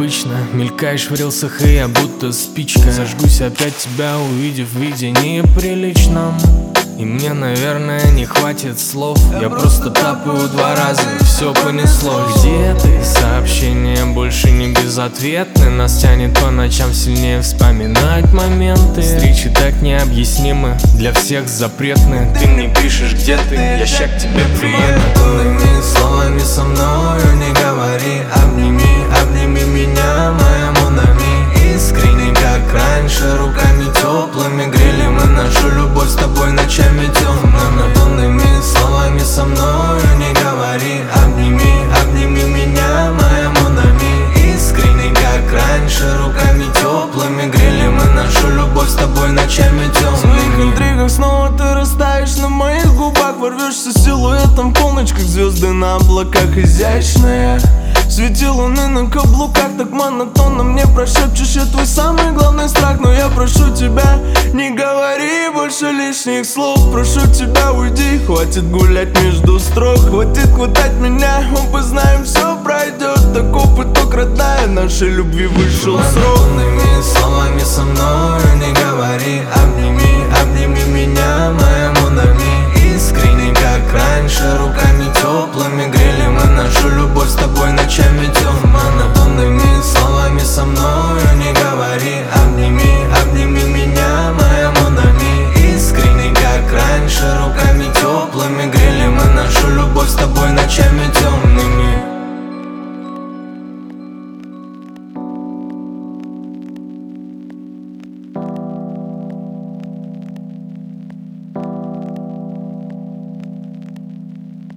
обычно. Мелькаешь в рилсах, и я будто спичка. Зажгусь опять тебя, увидев в видении приличном. И мне, наверное, не хватит слов. Я просто тапаю 2 раза, и все понесло. Где ты? Сообщения больше не безответны. Нас тянет по ночам сильнее вспоминать моменты. Встречи так необъяснимы, для всех запретны. Ты мне пишешь, где ты, я ща к тебе приеду. Монотонными словами со мною не говори. Обними, обними меня, моя Монами. Искренне, как раньше, руками теплыми грели мы нашу любовь с тобой ночами темными. Монотонными словами со мною не говори. Обними, обними меня, моя Монами. Искренне, как раньше, руками теплыми грели мы нашу любовь с тобой ночами темными. В своих интригах снова ты растаешь на моих губах. Ворвешься силуэтом в полночь, как звезды на облаках. Изящная свети луны на каблуках. Так монотонно мне прошепчешь, я твой самый главный страх. Но я прошу тебя, не говори больше лишних слов. Прошу тебя, уйди, хватит гулять между строк. Хватит хватать меня, оба знаем, все пройдет. Так опыт, родная, нашей любви вышел срок. Монотонными словами со мною не говори. Обними,